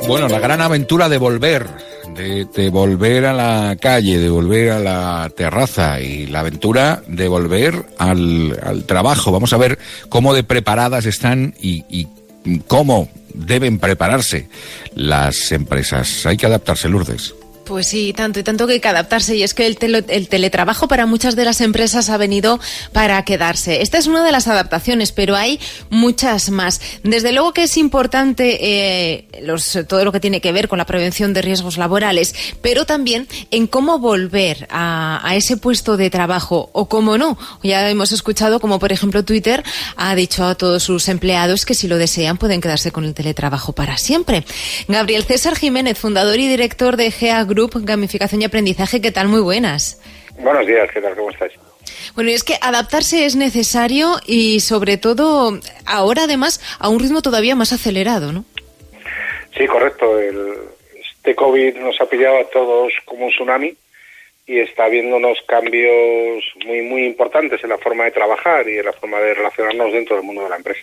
Bueno, la gran aventura de volver, de volver a la calle, de volver a la terraza y la aventura de volver al trabajo. Vamos a ver cómo de preparadas están y cómo deben prepararse las empresas. Hay que adaptarse, Lourdes. Pues sí, tanto y tanto que hay que adaptarse, y es que el teletrabajo para muchas de las empresas ha venido para quedarse. Esta es una de las adaptaciones, pero hay muchas más. Desde luego que es importante todo lo que tiene que ver con la prevención de riesgos laborales, pero también en cómo volver a ese puesto de trabajo, o cómo no. Ya hemos escuchado como, por ejemplo, Twitter ha dicho a todos sus empleados que si lo desean pueden quedarse con el teletrabajo para siempre. Gabriel César Jiménez, fundador y director de GEA Group, Gamificación y Aprendizaje. ¿Qué tal? Muy buenas. Buenos días, ¿qué tal? ¿Cómo estáis? Bueno, y es que adaptarse es necesario y sobre todo ahora además a un ritmo todavía más acelerado, ¿no? Sí, correcto. Este COVID nos ha pillado a todos como un tsunami y está habiendo unos cambios muy, muy importantes en la forma de trabajar y en la forma de relacionarnos dentro del mundo de la empresa.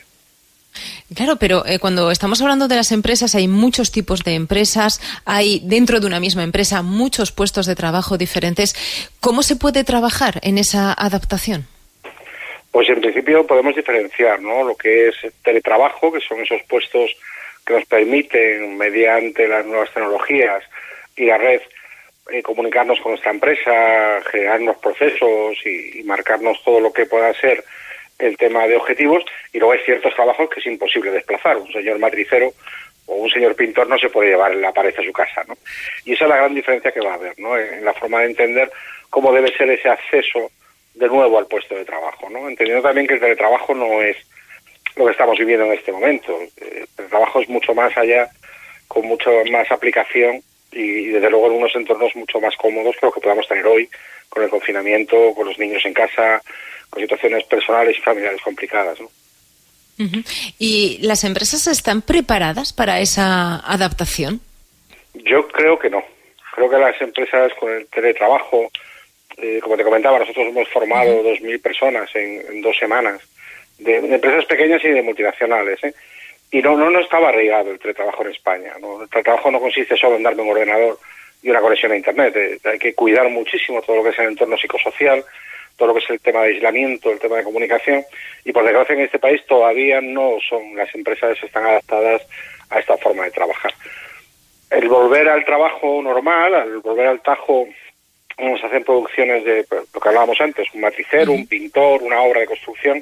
Claro, pero cuando estamos hablando de las empresas hay muchos tipos de empresas, hay dentro de una misma empresa muchos puestos de trabajo diferentes. ¿Cómo se puede trabajar en esa adaptación? Pues en principio podemos diferenciar, ¿no? Lo que es teletrabajo, que son esos puestos que nos permiten, mediante las nuevas tecnologías y la red, comunicarnos con nuestra empresa, generar unos procesos y marcarnos todo lo que pueda ser el tema de objetivos. Y luego hay ciertos trabajos que es imposible desplazar. Un señor matricero o un señor pintor no se puede llevar la pared a su casa, ¿no? Y esa es la gran diferencia que va a haber, ¿no? En la forma de entender cómo debe ser ese acceso de nuevo al puesto de trabajo, ¿no? Entendiendo también que el teletrabajo no es lo que estamos viviendo en este momento. El teletrabajo es mucho más allá, con mucho más aplicación y desde luego en unos entornos mucho más cómodos que lo que podamos tener hoy, con el confinamiento, con los niños en casa, con situaciones personales y familiares complicadas, ¿no? Uh-huh. ¿Y las empresas están preparadas para esa adaptación? Yo creo que no. Creo que las empresas con el teletrabajo, como te comentaba, nosotros hemos formado 2.000 personas en 2 semanas, de empresas pequeñas y de multinacionales, y no estaba arraigado el teletrabajo en España, ¿no? El teletrabajo no consiste solo en darme un ordenador y una conexión a Internet. Hay que cuidar muchísimo todo lo que es el entorno psicosocial, todo lo que es el tema de aislamiento, el tema de comunicación, y por desgracia en este país todavía no son, las empresas están adaptadas a esta forma de trabajar. El volver al trabajo normal, al volver al tajo, vamos a hacer producciones de lo que hablábamos antes, un matricero, un pintor, una obra de construcción,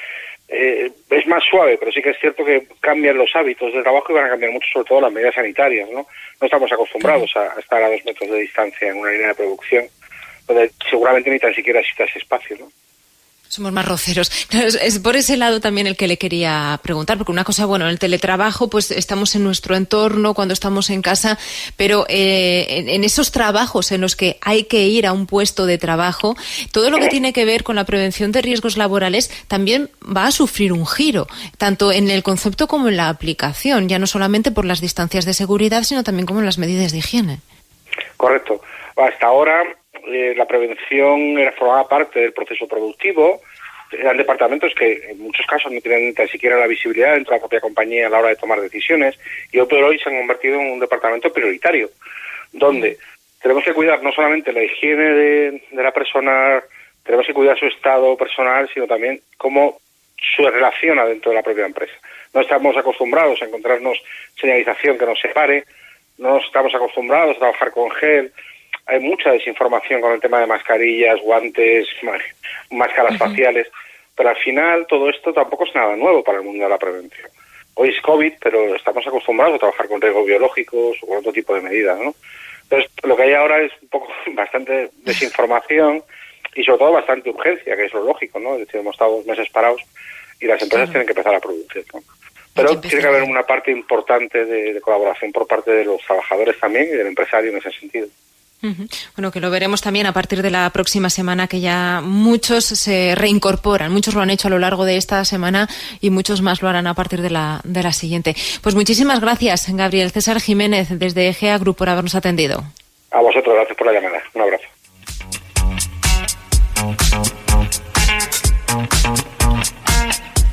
es más suave, pero sí que es cierto que cambian los hábitos de trabajo y van a cambiar mucho, sobre todo las medidas sanitarias, ¿no? No estamos acostumbrados a estar a 2 metros de distancia en una línea de producción, donde seguramente ni tan siquiera exista ese espacio, ¿no? Somos más roceros. Claro, es por ese lado también el que le quería preguntar, porque una cosa, bueno, en el teletrabajo, pues estamos en nuestro entorno cuando estamos en casa, pero en esos trabajos en los que hay que ir a un puesto de trabajo, todo lo que tiene que ver con la prevención de riesgos laborales también va a sufrir un giro, tanto en el concepto como en la aplicación, ya no solamente por las distancias de seguridad, sino también como en las medidas de higiene. Correcto. Hasta ahora la prevención formaba parte del proceso productivo. Eran departamentos que en muchos casos no tenían ni tan siquiera la visibilidad dentro de la propia compañía a la hora de tomar decisiones, y hoy por hoy se han convertido en un departamento prioritario, donde tenemos que cuidar no solamente la higiene de la persona, tenemos que cuidar su estado personal, sino también cómo se relaciona dentro de la propia empresa. No estamos acostumbrados a encontrarnos señalización que nos separe, no estamos acostumbrados a trabajar con gel. Hay mucha desinformación con el tema de mascarillas, guantes, máscaras faciales, pero al final todo esto tampoco es nada nuevo para el mundo de la prevención. Hoy es COVID, pero estamos acostumbrados a trabajar con riesgos biológicos o con otro tipo de medidas, ¿no? Entonces, lo que hay ahora es un poco bastante desinformación y sobre todo bastante urgencia, que es lo lógico, ¿no? Es decir, hemos estado 2 meses parados y las empresas tienen que empezar a producir, ¿no? Pero tiene que haber una parte importante de colaboración por parte de los trabajadores también y del empresario en ese sentido. Bueno, que lo veremos también a partir de la próxima semana, que ya muchos se reincorporan. Muchos lo han hecho a lo largo de esta semana y muchos más lo harán a partir de la siguiente. Pues muchísimas gracias, Gabriel César Jiménez, desde GEA Group, por habernos atendido. A vosotros, gracias por la llamada. Un abrazo.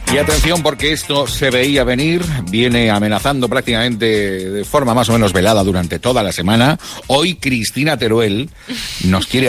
Y atención, porque esto se veía venir, viene amenazando prácticamente de forma más o menos velada durante toda la semana. Hoy Cristina Teruel nos quiere